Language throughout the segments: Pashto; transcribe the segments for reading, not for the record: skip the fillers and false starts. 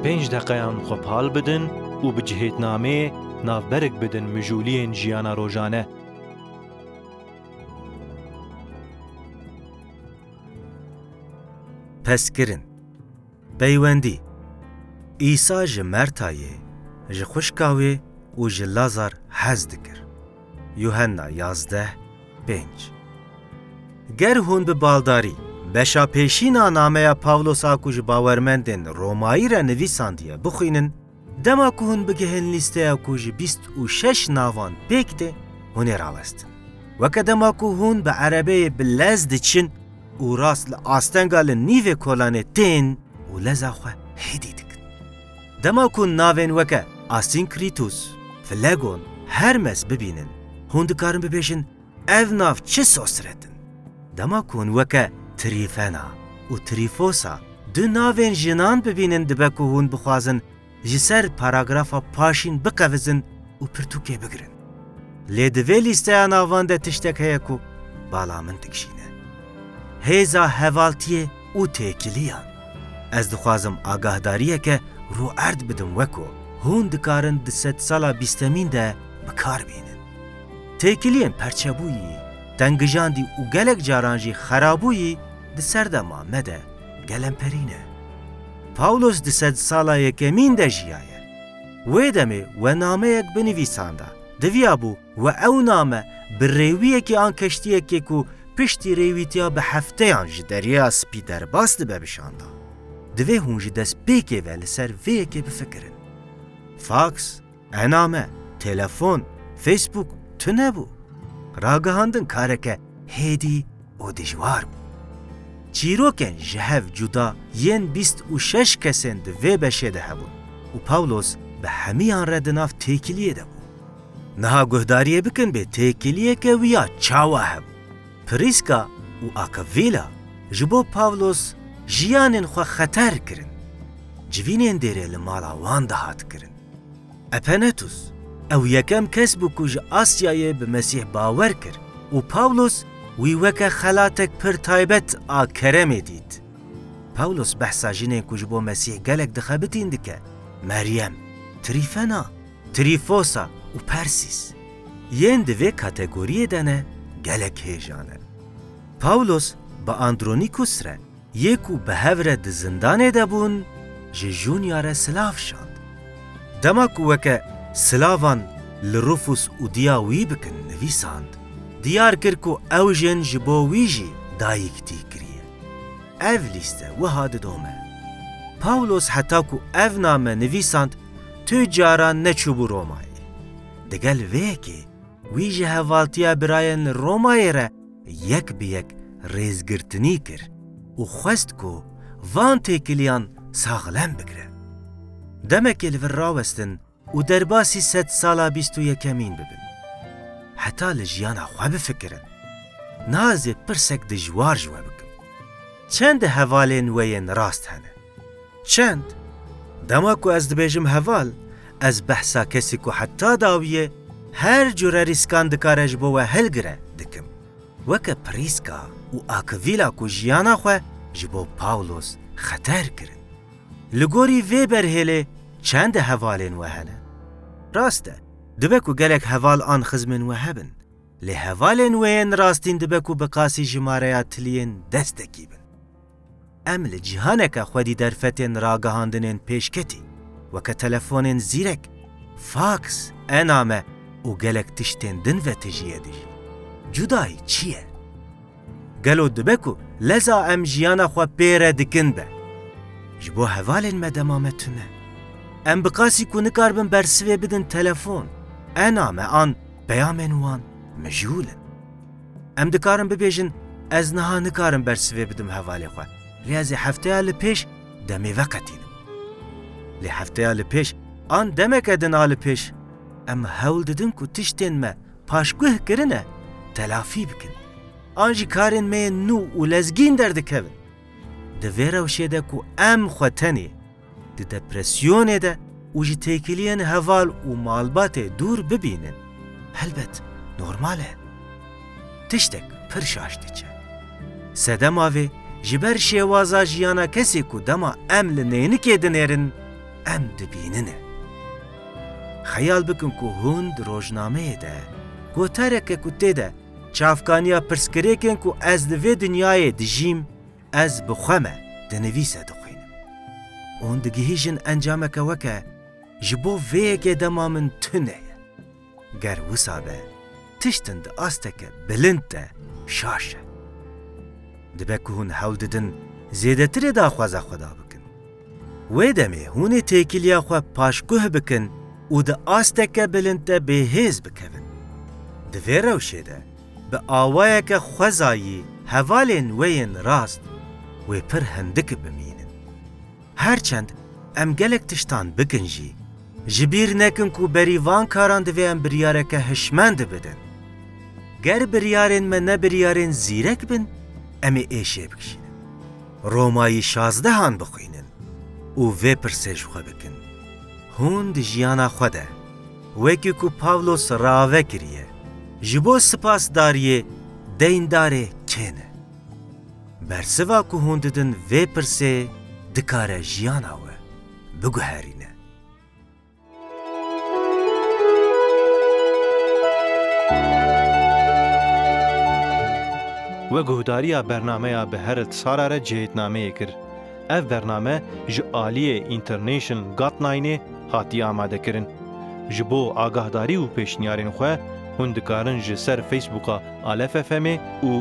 5 دقیقان خوبحال بدن و به جهتنامه نافبرک بدن مجولین جیانا روزانه. پسکرین پیوندی عیسی جمرتایه جخوشکاوی و جلازار حز دکر. یوحنا 11:5. گر هون به بالداری بشا پیشینا نامه پاولوس آکوش باورمندن رومایی را نویساندیه بخوینن، دما که هون بگهن لیسته آکوش 26 ناوان پیکته هونه راوستن. وکه دما که هون به عربه بلزد چین و راست لآستنگال نیوه کولانه تین و لزا خواه هیدی دکن. دما که ناوین وکه آسینکریتوس، فلگون، هرمس ببینن، هون دکارن ببیشن او ناو چه سوسردن. دما که هون وکه تریفنا و تریفوسا دو ناوین جنان ببینن دبه که هون بخوازن جسر پاراگرافا پاشین بقوزن و پرتوکه بگرن. لیدوه لیسته ناوان ده تشتک هیا که بالا من تکشینه. هیزا حوالتیه و تیکلیان. از دخوازم آگاهداریه که رو ارد بدم وکو هون دکارن ده 100 سالا 20 ده بکار بینن. تیکلیان پرچبویی تنگجاندی و گلک جارانجی خرابویی ده سردما مده گلم پرینه. پاولوس ده 100 سالا یکمین ده جیایه. ویدمه و نامه یک بنویسانده. دویابو و او نامه بریویه که آن کشتیه که کو پشتی ریویتیا به هفته آنج دریا سپی در باست ببشانده. دوی هونج دست بیکه و لسر ویه که بفکرن. فاکس، انامه، تلفون، فیسبوک تو نبو. راگهاندن کاره که هیدی و دجوار بو. چیروکن جهو جدا ین 26 کسین دوی بشه ده بون و پاولوس به همیان ردناف تیکلیه ده بو. نها گهداریه بکن به تیکلیه که ویا چاوه هبو. پریسکا و آکاویلا جبو پاولوس جیانن خو خطر کرن. جوینین دیره لمالا وان دهات کرن. اپنتوس او یکم کس بو کج آسیای به مسیح باور کر و پاولوس وی وکه خلاتک پر تایبت آکرمه دید. پاولوس بحثا جنین کج بو مسیح گلک دخبتین دکه مریم، تریفنا، تریفوسا و پرسیس. ین دوی کاتگوریه دنه گلک هیجانه. پاولوس با اندرونیکوس ره یکو به هوره ده زندانه ده بون جون یاره سلاف شاند. دماکو وکه سلاوان لروفوس و دیاوی بکن نویساند. دیار کرکو او جن جبو ویجی دایکتی کریه. او لیسته و هاد دومه. پاولوس حتی کو او نامه نویساند تو جاران نچوبو رومایی. دگل ویکی ویجی حوالتیا براین رومایی را یک به یک ریزگرتنی کر و خواست کو وان تیکلیان ساغلم بگره. دمکی لور راوستن و در باسی 100 سالا 21 ببین. حتی لجیانا خواه بفکرن. نازی پرسک دجوار جوه بکن. چند حوالین وین راست هنه؟ چند؟ دماکو از دبیجم حوال از بحثا کسی کو حتی داویه هر جوره ریسکان دکارش بوه هلگره دکم. وکه پریسکا و آکویلا کو جیانا خواه جبو پاولوس خطر کرن. لگوری وی برهله چند حوالین وهنه؟ راسته دبکو گلک حوال آن خزمن وهبن. لی حوالین وین راستین دبکو بقاسی جماریات تلین دستکی بن. امل جهانک خودی در فتن راگهاندنین پیشکتی وکه تلفونین زیرک فاکس انامه و گلک تشتین دن و تجیه دیش. جدایی چیه؟ گلو دبکو لزا ام جیانا خوا پیره دکن به. جبو حوالین مدامامتونه. ام بقاسی کو نکاربن برسوه بدن تلفون. انامه آن بیامن وان مجهولن. ام دکارن ببیجن از نها نکارن برسوه بدم حوالی خوا. لیازی هفته آل پیش دمی وقتینم. لی هفته آل پیش آن دمک ادن آل پیش. اما حول ددن کو تشتین ما پاشگوه کرنه تلافی بکن. آنجی کارن می نو و لزگین دردکون. ده ویروشه ده کو ام خوتنی. ده دپرسیونه ده و جی تیکلین حوال و مالبات دور ببینن. البته نورماله. تشتک پرشاشتی چه. سدم آوه جبر شیوازا جیانا کسی کو دما ام لنینکی دنیرن em dibînine. Xeyal bikin ku hûn di rojnameyê de gotereke ku tê de çavkaniya pirsgirêkên ku ez li vê dinyayê dijîm, ez bi xwe me di nivîse dixwînim. Hûn digihîjin encameke weke ji bo vêyekê dema min tune ye. Ger wisa be, tiştin di asteke bilind de şaş e. Dibe ku hûn hewl didin zêdetirê daxwaza xwe da bikin. Wê demê hûn ê têkiliya xwe paşguh bikin û di asteke bilind de bêhêz bikevin. Di vê rewşê de bi awayeke xwezayî hevalên wê yên rast wê pir hindik bimînin. Herçend em gelek tiştan bikin jî, ji bîr nekin ku berî van karan divê em biryareke hişmend bidin. Ger biryarên me ne biryarên zîrek bin, em ê êşê bikişînin. Romayî 16 bixwînin û vê pirsê ji xwe bikin. Hûn di jiyana xwe de, wekî ku Pawlos ravekiriye, ji bo spasdariyê deyndarê kê ne. Bersiva ku hûn didin vê pirsê dikare jiyana we biguherîne. We guhdariya bernameya bi her sala re cihêtnameyê kir. Ev bername ji aliyê International Guideline hatiye amadekirin. Ji bo agahdarî û pêşniyarên xwe hûn dikarin ji ser Facebooka Alef FM'ê û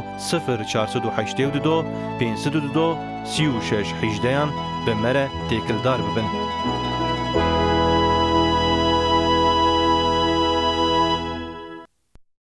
0482 522 36 18 bi me re têkildar bibin.